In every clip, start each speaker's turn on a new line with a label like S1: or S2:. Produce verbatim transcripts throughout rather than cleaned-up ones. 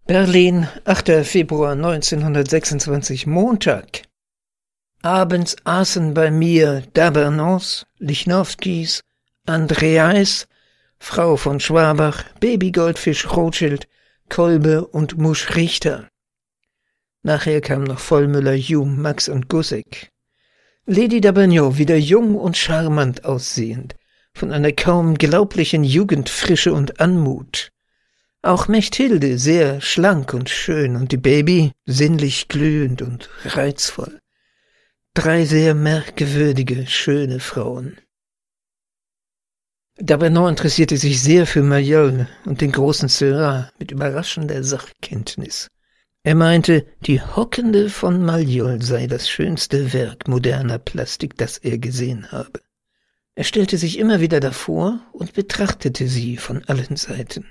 S1: Berlin, achter Februar neunzehnhundertsechsundzwanzig, Montag. Abends aßen bei mir D'Abernons, Lichnowskis, Andreais, Frau von Schwabach, Baby-Goldfisch Rothschild, Kolbe und Musch Richter. Nachher kamen noch Vollmüller, Hume, Max und Gussek. Lady d'Aubigneau, wieder jung und charmant aussehend, von einer kaum glaublichen Jugendfrische und Anmut. Auch Mechthilde sehr schlank und schön und die Baby sinnlich glühend und reizvoll. Drei sehr merkwürdige, schöne Frauen. D'Aubigneau interessierte sich sehr für Mayol und den großen Seurat mit überraschender Sachkenntnis. Er meinte, die Hockende von Mayol sei das schönste Werk moderner Plastik, das er gesehen habe. Er stellte sich immer wieder davor und betrachtete sie von allen Seiten.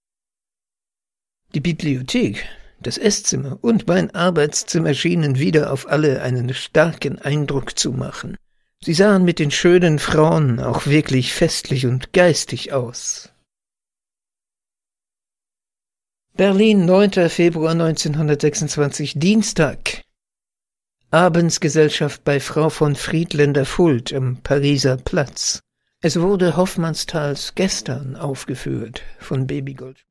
S1: Die Bibliothek, das Esszimmer und mein Arbeitszimmer schienen wieder auf alle einen starken Eindruck zu machen. Sie sahen mit den schönen Frauen auch wirklich festlich und geistig aus. Berlin, neunter Februar neunzehnhundertsechsundzwanzig, Dienstag. Abendsgesellschaft bei Frau von Friedländer-Fuld am Pariser Platz. Es wurde Hoffmannsthals Gestern aufgeführt von Baby Gold.